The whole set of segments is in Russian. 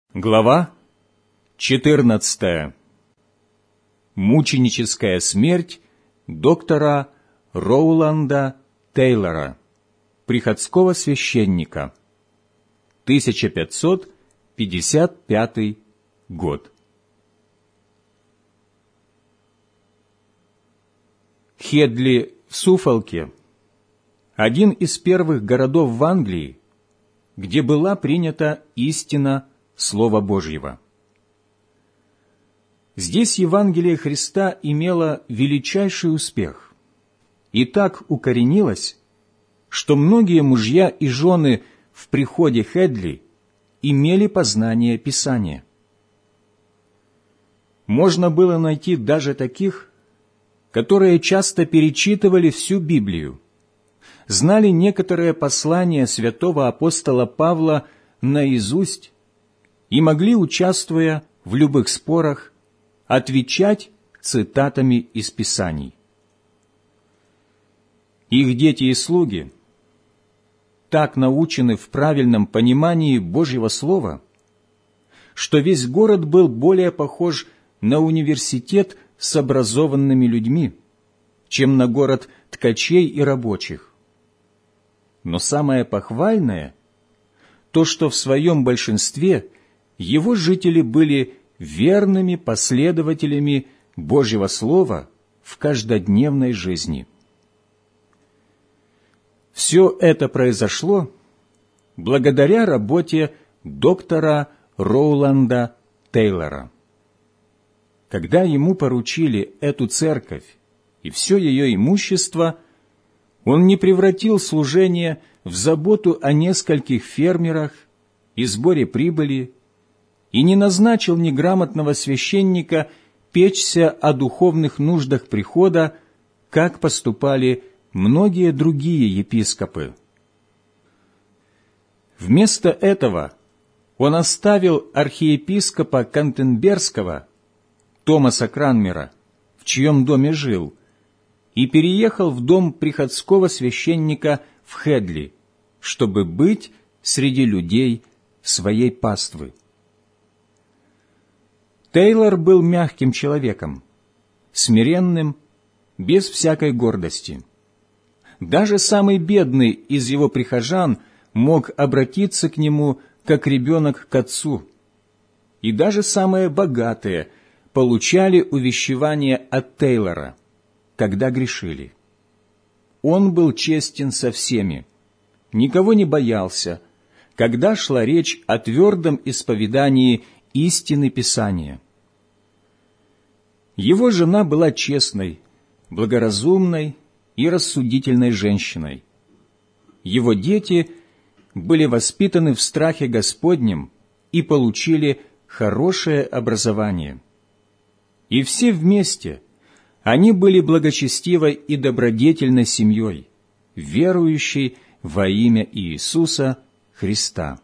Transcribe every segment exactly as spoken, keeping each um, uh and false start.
Глава четырнадцатая. Мученическая смерть доктора Роуланда Тейлора, приходского священника, тысяча пятьсот пятьдесят пятый год. Хедли в Суффолке – один из первых городов в Англии, где была принята истина Слова Божьего. Здесь Евангелие Христа имело величайший успех и так укоренилось, что многие мужья и жены в приходе Хедли имели познание Писания. Можно было найти даже таких, которые часто перечитывали всю Библию, знали некоторые послания святого апостола Павла наизусть и могли, участвуя в любых спорах, отвечать цитатами из Писаний. Их дети и слуги так научены в правильном понимании Божьего Слова, что весь город был более похож на университет с образованными людьми, чем на город ткачей и рабочих. Но самое похвальное – то, что в своем большинстве его жители были верными последователями Божьего Слова в каждодневной жизни. Все это произошло благодаря работе доктора Роуланда Тейлора. Когда ему поручили эту церковь и все ее имущество, он не превратил служение в заботу о нескольких фермерах и сборе прибыли, и не назначил неграмотного священника печься о духовных нуждах прихода, как поступали многие другие епископы. Вместо этого он оставил архиепископа Кантенберского, Томаса Кранмера, в чьем доме жил, и переехал в дом приходского священника в Хедли, чтобы быть среди людей своей паствы. Тейлор был мягким человеком, смиренным, без всякой гордости. Даже самый бедный из его прихожан мог обратиться к нему, как ребенок к отцу, и даже самые богатые получали увещевание от Тейлора, когда грешили. Он был честен со всеми, никого не боялся, когда шла речь о твердом исповедании истины Писания. Его жена была честной, благоразумной и рассудительной женщиной. Его дети были воспитаны в страхе Господнем и получили хорошее образование. И все вместе они были благочестивой и добродетельной семьей, верующей во имя Иисуса Христа.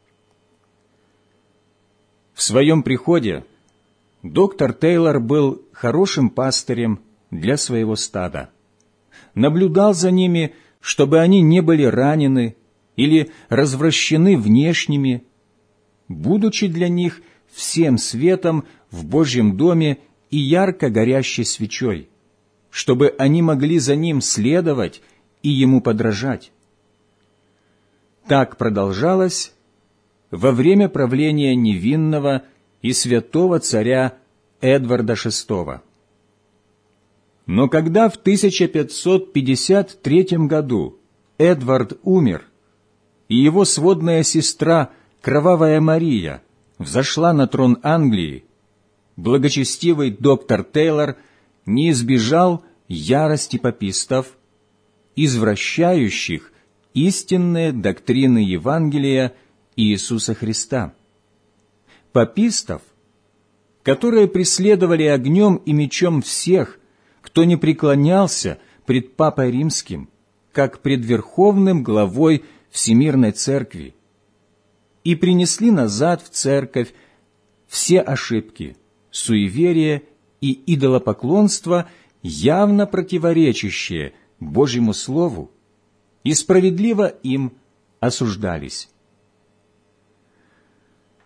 В своем приходе доктор Тейлор был хорошим пастырем для своего стада, наблюдал за ними, чтобы они не были ранены или развращены внешними, будучи для них всем светом в Божьем доме и ярко горящей свечой, чтобы они могли за ним следовать и ему подражать. Так продолжалось во время правления невинного и святого царя Эдварда шестого. Но когда в тысяча пятьсот пятьдесят третьем году Эдвард умер, и его сводная сестра, Кровавая Мария, взошла на трон Англии, благочестивый доктор Тейлор не избежал ярости папистов, извращающих истинные доктрины Евангелия Иисуса Христа. Папистов, которые преследовали огнем и мечом всех, кто не преклонялся пред Папой Римским, как пред верховным главой Всемирной Церкви, и принесли назад в Церковь все ошибки, суеверия и идолопоклонство, явно противоречащие Божьему Слову, и справедливо им осуждались. В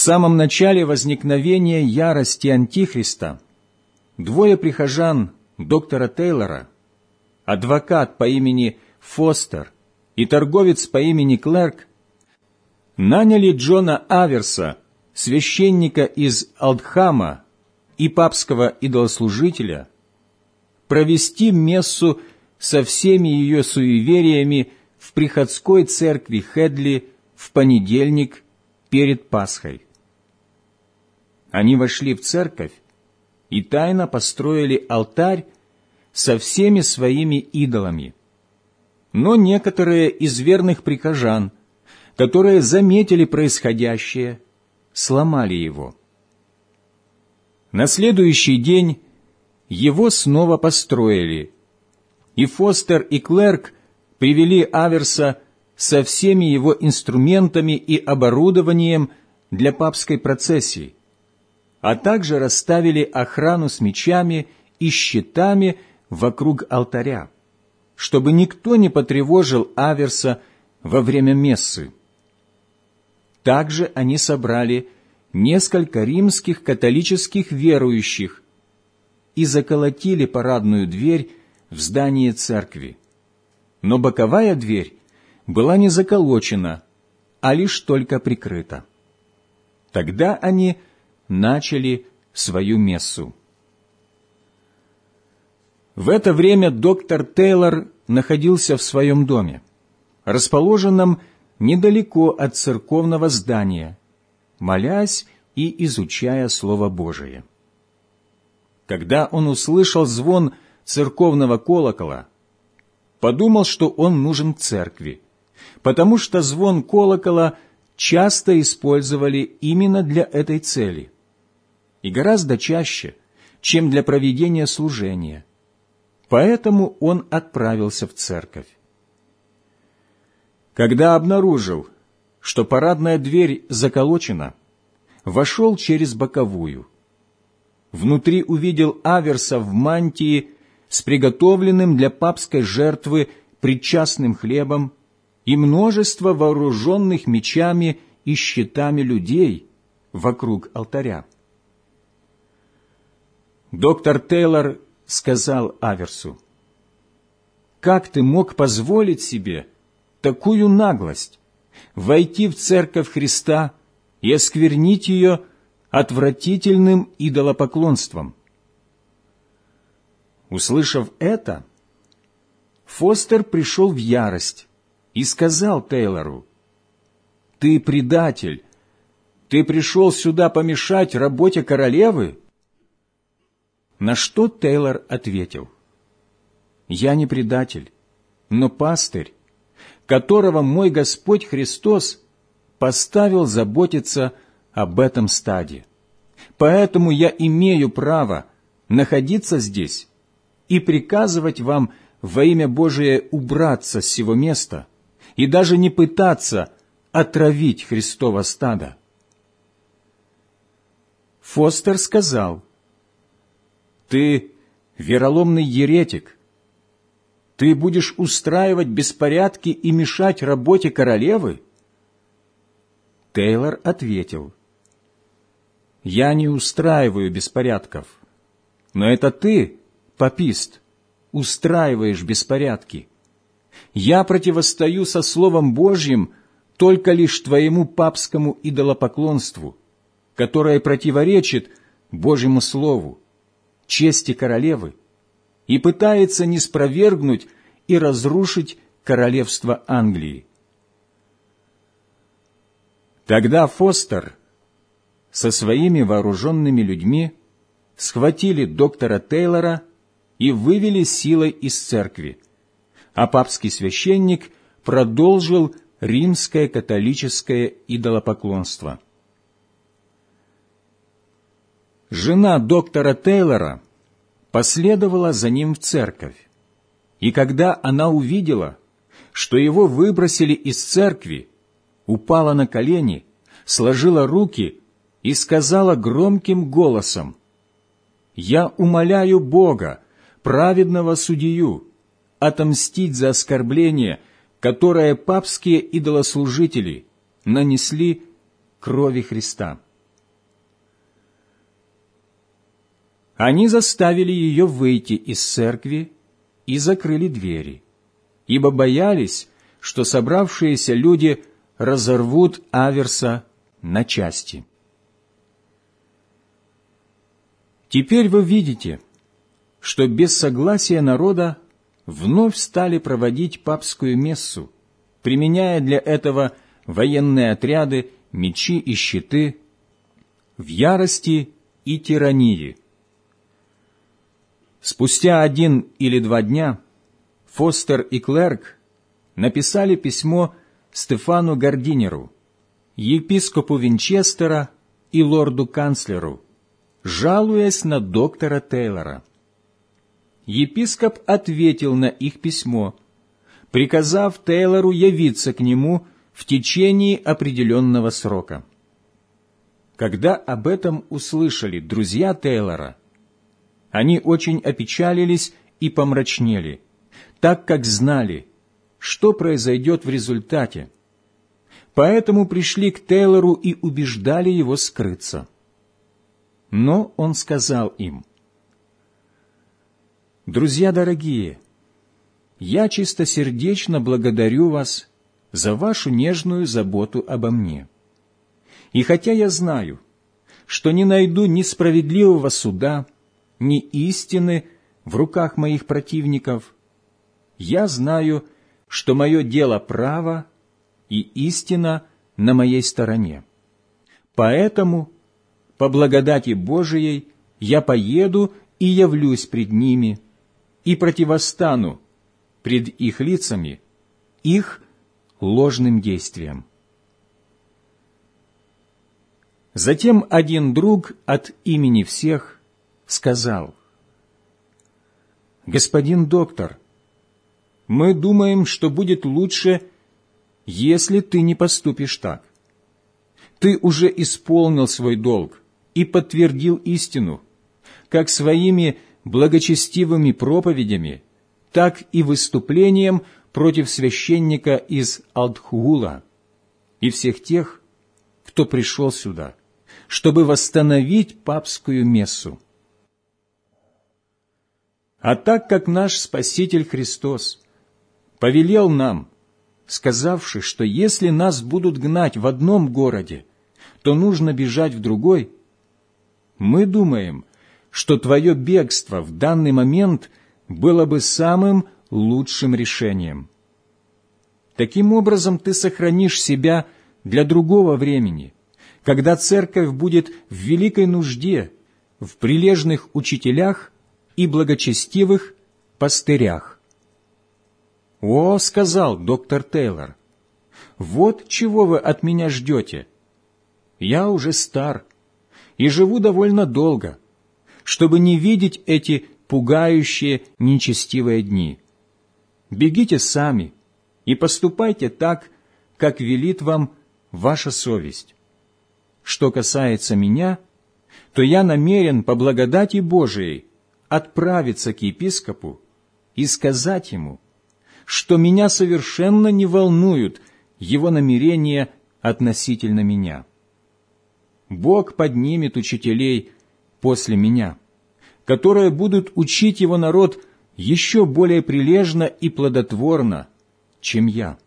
самом начале возникновения ярости Антихриста двое прихожан доктора Тейлора, адвокат по имени Фостер и торговец по имени Клерк, наняли Джона Аверса, священника из Алдхама и папского идолослужителя, провести мессу со всеми ее суевериями в приходской церкви Хедли в понедельник перед Пасхой. Они вошли в церковь и тайно построили алтарь со всеми своими идолами. Но некоторые из верных прихожан, которые заметили происходящее, сломали его. На следующий день его снова построили, и Фостер и Клерк привели Аверса со всеми его инструментами и оборудованием для папской процессии, а также расставили охрану с мечами и щитами вокруг алтаря, чтобы никто не потревожил Аверса во время мессы. Также они собрали несколько римских католических верующих и заколотили парадную дверь в здании церкви. Но боковая дверь была не заколочена, а лишь только прикрыта. Тогда они начали свою мессу. В это время доктор Тейлор находился в своем доме, расположенном недалеко от церковного здания, молясь и изучая Слово Божие. Когда он услышал звон церковного колокола, подумал, что он нужен церкви, потому что звон колокола часто использовали именно для этой цели, и гораздо чаще, чем для проведения служения. Поэтому он отправился в церковь. Когда обнаружил, что парадная дверь заколочена, вошел через боковую. Внутри увидел Аверса в мантии с приготовленным для папской жертвы причастным хлебом и множество вооруженных мечами и щитами людей вокруг алтаря. Доктор Тейлор сказал Аверсу: «Как ты мог позволить себе такую наглость войти в церковь Христа и осквернить ее отвратительным идолопоклонством?» Услышав это, Фостер пришел в ярость и сказал Тейлору: «Ты предатель! Ты пришел сюда помешать работе королевы?» На что Тейлор ответил: «Я не предатель, но пастырь, которого мой Господь Христос поставил заботиться об этом стаде. Поэтому я имею право находиться здесь и приказывать вам во имя Божие убраться с сего места и даже не пытаться отравить Христово стадо». Фостер сказал: «Ты вероломный еретик. Ты будешь устраивать беспорядки и мешать работе королевы?» Тейлор ответил: «Я не устраиваю беспорядков, но это ты, папист, устраиваешь беспорядки. Я противостою со Словом Божьим только лишь твоему папскому идолопоклонству, которое противоречит Божьему Слову, чести королевы, и пытается ниспровергнуть и разрушить королевство Англии». Тогда Фостер со своими вооруженными людьми схватили доктора Тейлора и вывели силой из церкви, а папский священник продолжил римское католическое идолопоклонство. Жена доктора Тейлора последовала за ним в церковь, и когда она увидела, что его выбросили из церкви, упала на колени, сложила руки и сказала громким голосом: «Я умоляю Бога, праведного судью, отомстить за оскорбление, которое папские идолослужители нанесли крови Христа». Они заставили ее выйти из церкви и закрыли двери, ибо боялись, что собравшиеся люди разорвут Аверса на части. Теперь вы видите, что без согласия народа вновь стали проводить папскую мессу, применяя для этого военные отряды, мечи и щиты, в ярости и тирании. Спустя один или два дня Фостер и Клерк написали письмо Стефану Гардинеру, епископу Винчестера и лорду-канцлеру, жалуясь на доктора Тейлора. Епископ ответил на их письмо, приказав Тейлору явиться к нему в течение определенного срока. Когда об этом услышали друзья Тейлора, они очень опечалились и помрачнели, так как знали, что произойдет в результате. Поэтому пришли к Тейлору и убеждали его скрыться. Но он сказал им: «Друзья дорогие, я чистосердечно благодарю вас за вашу нежную заботу обо мне. И хотя я знаю, что не найду ни справедливого суда, ни истины в руках моих противников, я знаю, что мое дело право и истина на моей стороне. Поэтому, по благодати Божией, я поеду и явлюсь пред ними, и противостану пред их лицами их ложным действиям». Затем один друг от имени всех сказал: «Господин доктор, мы думаем, что будет лучше, если ты не поступишь так. Ты уже исполнил свой долг и подтвердил истину, как своими благочестивыми проповедями, так и выступлением против священника из Алдхула и всех тех, кто пришел сюда, чтобы восстановить папскую мессу. А так как наш Спаситель Христос повелел нам, сказавши, что если нас будут гнать в одном городе, то нужно бежать в другой, мы думаем, что твое бегство в данный момент было бы самым лучшим решением. Таким образом, ты сохранишь себя для другого времени, когда церковь будет в великой нужде в прилежных учителях и благочестивых пастырях». «О, — сказал доктор Тейлор, — вот чего вы от меня ждете. Я уже стар и живу довольно долго, чтобы не видеть эти пугающие нечестивые дни. Бегите сами и поступайте так, как велит вам ваша совесть. Что касается меня, то я намерен по благодати Божией отправиться к епископу и сказать ему, что меня совершенно не волнуют его намерения относительно меня. Бог поднимет учителей после меня, которые будут учить его народ еще более прилежно и плодотворно, чем я.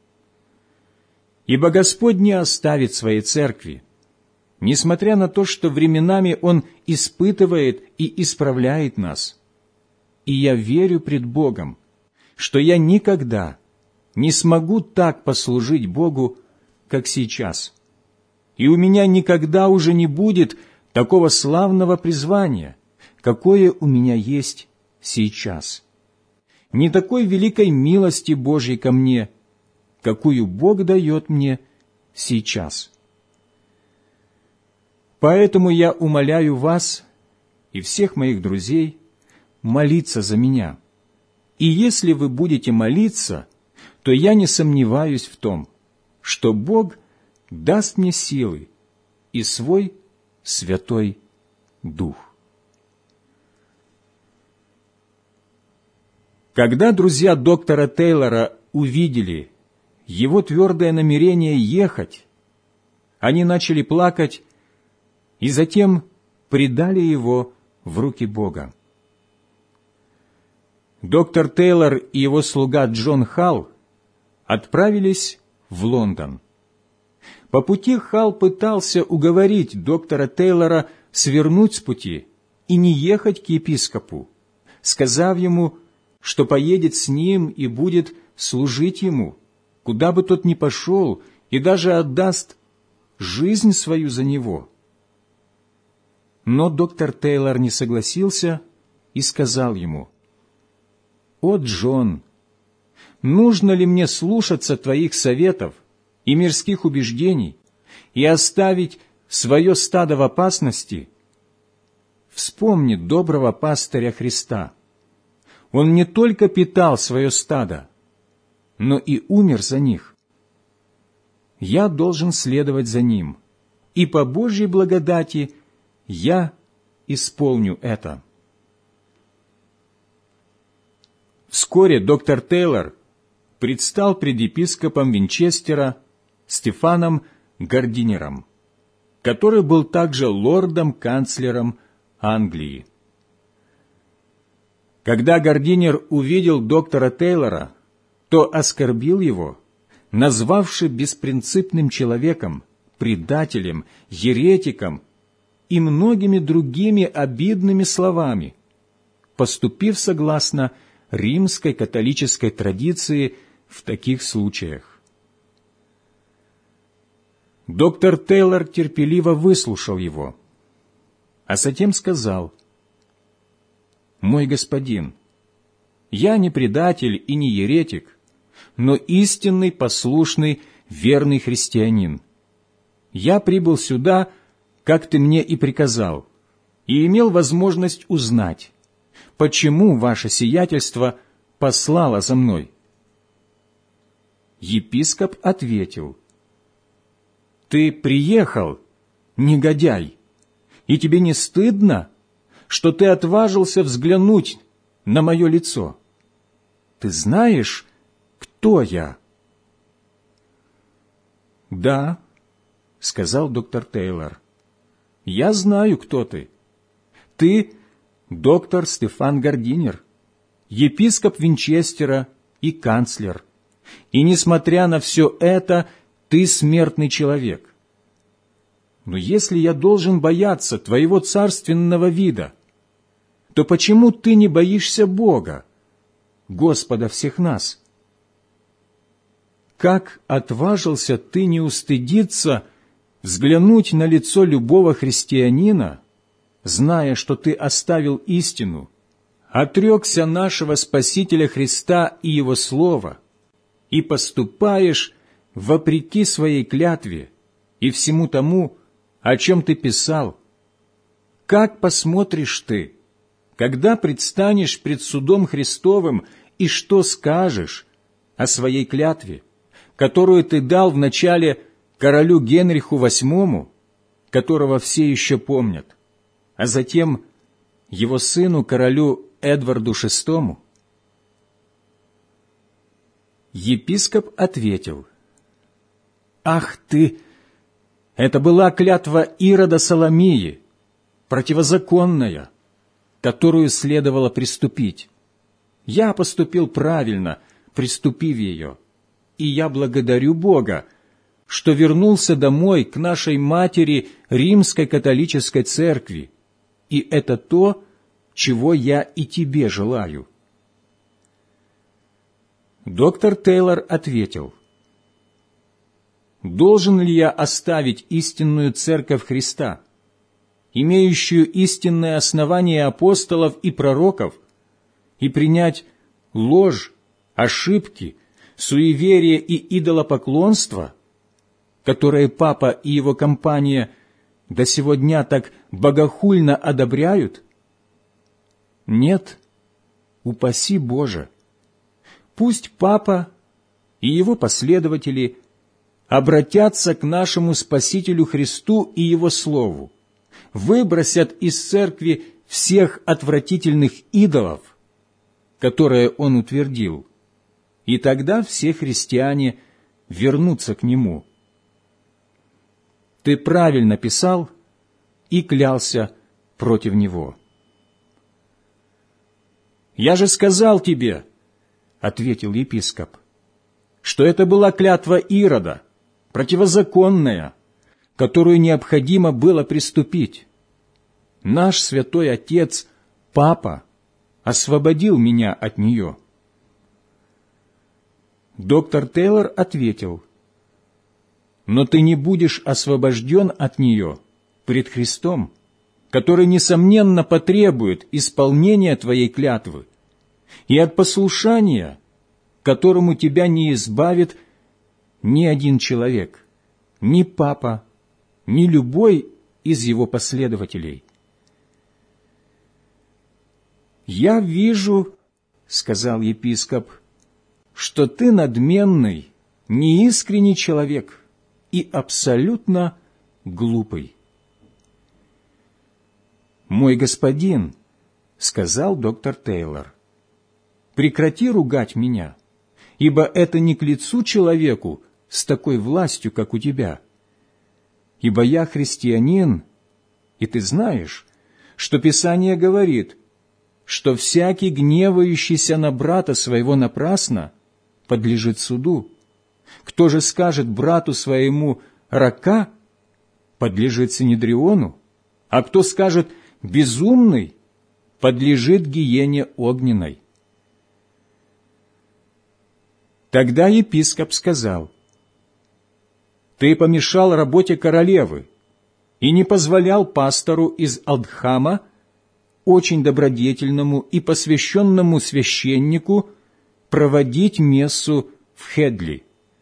Ибо Господь не оставит своей церкви, несмотря на то, что временами Он испытывает и исправляет нас. И я верю пред Богом, что я никогда не смогу так послужить Богу, как сейчас. И у меня никогда уже не будет такого славного призвания, какое у меня есть сейчас. Не такой великой милости Божьей ко мне, какую Бог дает мне сейчас. Поэтому я умоляю вас и всех моих друзей молиться за меня. И если вы будете молиться, то я не сомневаюсь в том, что Бог даст мне силы и свой Святой Дух». Когда друзья доктора Тейлора увидели его твердое намерение ехать, они начали плакать и затем предали его в руки Бога. Доктор Тейлор и его слуга Джон Халл отправились в Лондон. По пути Халл пытался уговорить доктора Тейлора свернуть с пути и не ехать к епископу, сказав ему, что поедет с ним и будет служить ему, куда бы тот ни пошел, и даже отдаст жизнь свою за него. Но доктор Тейлор не согласился и сказал ему: «О, Джон, нужно ли мне слушаться твоих советов и мирских убеждений и оставить свое стадо в опасности? Вспомни доброго пастыря Христа. Он не только питал свое стадо, но и умер за них. Я должен следовать за ним, и по Божьей благодати я исполню это». Вскоре доктор Тейлор предстал пред епископом Винчестера Стефаном Гардинером, который был также лордом-канцлером Англии. Когда Гардинер увидел доктора Тейлора, то оскорбил его, назвавши беспринципным человеком, предателем, еретиком и многими другими обидными словами, поступив согласно римской католической традиции в таких случаях. Доктор Тейлор терпеливо выслушал его, а затем сказал: «Мой господин, я не предатель и не еретик, но истинный, послушный, верный христианин. Я прибыл сюда, как ты мне и приказал, и имел возможность узнать, почему ваше сиятельство послало за мной». Епископ ответил: «Ты приехал, негодяй, и тебе не стыдно, что ты отважился взглянуть на мое лицо? Ты знаешь, кто я?» «Да», — сказал доктор Тейлор, — «я знаю, кто ты. Ты доктор Стефан Гардинер, епископ Винчестера и канцлер, и, несмотря на все это, ты смертный человек. Но если я должен бояться твоего царственного вида, то почему ты не боишься Бога, Господа всех нас? Как отважился ты не устыдиться взглянуть на лицо любого христианина, зная, что ты оставил истину, отрекся нашего Спасителя Христа и Его Слова, и поступаешь вопреки своей клятве и всему тому, о чем ты писал? Как посмотришь ты, когда предстанешь пред судом Христовым, и что скажешь о своей клятве, которую ты дал вначале королю Генриху восьмому, которого все еще помнят, а затем его сыну королю Эдварду шестому? Епископ ответил: «Ах ты! Это была клятва Ирода Соломии, противозаконная, которую следовало приступить. Я поступил правильно, приступив ее, и я благодарю Бога, что вернулся домой к нашей матери Римской католической церкви, и это то, чего я и тебе желаю». Доктор Тейлор ответил: «Должен ли я оставить истинную церковь Христа, имеющую истинное основание апостолов и пророков, и принять ложь, ошибки, суеверие и идолопоклонство, которые папа и его компания до сего дня так богохульно одобряют? Нет, упаси Боже! Пусть папа и его последователи обратятся к нашему Спасителю Христу и Его Слову, выбросят из церкви всех отвратительных идолов, которые он утвердил, и тогда все христиане вернутся к нему. Ты правильно писал и клялся против него». «Я же сказал тебе, — ответил епископ, — что это была клятва Ирода, противозаконная, которую необходимо было приступить. Наш святой отец, папа, освободил меня от нее». Доктор Тейлор ответил: «Но ты не будешь освобожден от нее пред Христом, который, несомненно, потребует исполнения твоей клятвы, и от послушания, которому тебя не избавит ни один человек, ни папа, ни любой из его последователей». «Я вижу, — сказал епископ, — что ты надменный, неискренний человек и абсолютно глупый». «Мой господин, — сказал доктор Тейлор, — прекрати ругать меня, ибо это не к лицу человеку с такой властью, как у тебя. Ибо я христианин, и ты знаешь, что Писание говорит, что всякий, гневающийся на брата своего напрасно, подлежит суду. Кто же скажет брату своему «рака», подлежит синедриону, а кто скажет «безумный», подлежит гиене огненной». Тогда епископ сказал: «Ты помешал работе королевы и не позволял пастору из Алдхама, очень добродетельному и посвященному священнику, проводить мессу в Хедли».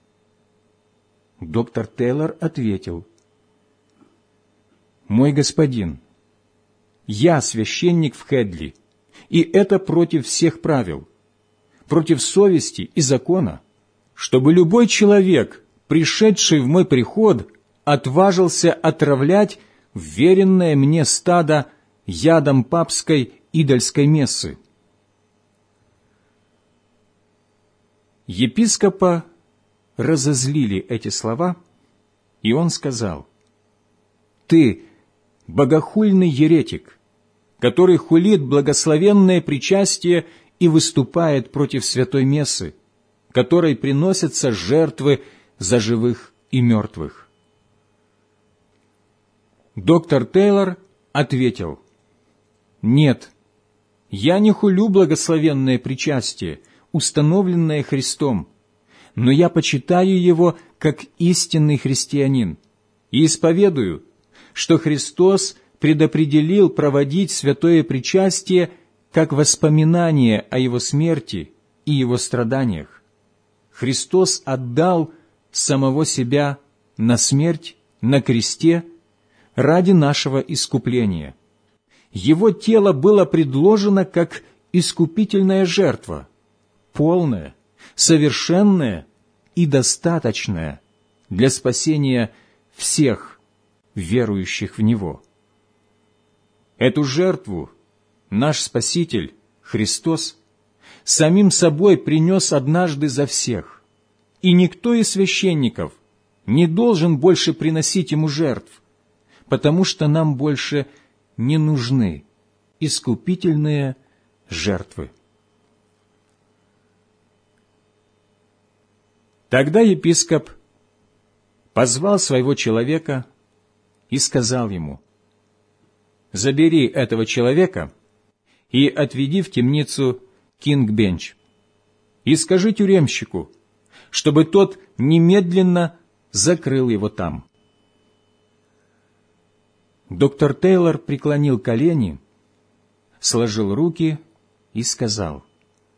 Доктор Тейлор ответил: «Мой господин, я священник в Хедли, и это против всех правил, против совести и закона, чтобы любой человек, пришедший в мой приход, отважился отравлять веренное мне стадо ядом папской идольской мессы». Епископа разозлили эти слова, и он сказал: «Ты богохульный еретик, который хулит благословенное причастие и выступает против святой мессы, которой приносятся жертвы за живых и мертвых». Доктор Тейлор ответил: «Нет, я не хулю благословенное причастие, установленное Христом, но я почитаю его как истинный христианин и исповедую, что Христос предопределил проводить святое причастие как воспоминание о Его смерти и Его страданиях. Христос отдал самого Себя на смерть на кресте ради нашего искупления. Его тело было предложено как искупительная жертва, полная, совершенная и достаточная для спасения всех верующих в Него. Эту жертву наш Спаситель, Христос, самим собой принес однажды за всех, и никто из священников не должен больше приносить Ему жертв, потому что нам больше не нужны искупительные жертвы. Тогда епископ позвал своего человека и сказал ему: «Забери этого человека и отведи в темницу Кинг-Бенч, и скажи тюремщику, чтобы тот немедленно закрыл его там». Доктор Тейлор преклонил колени, сложил руки и сказал: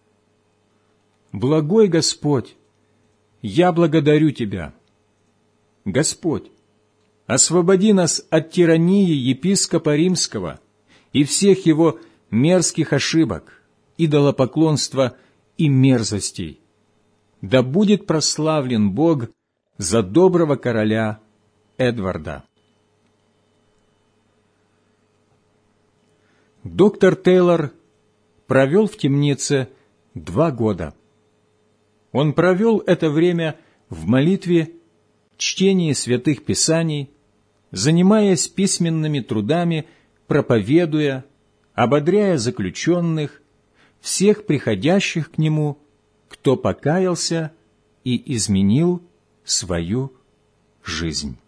«Благой Господь, я благодарю Тебя. Господь, освободи нас от тирании епископа Римского и всех его мерзких ошибок, идолопоклонства и мерзостей. Да будет прославлен Бог за доброго короля Эдварда». Доктор Тейлор провел в темнице два года. Он провел это время в молитве, чтении святых писаний, занимаясь письменными трудами, проповедуя, ободряя заключенных, всех приходящих к Нему, кто покаялся и изменил свою жизнь.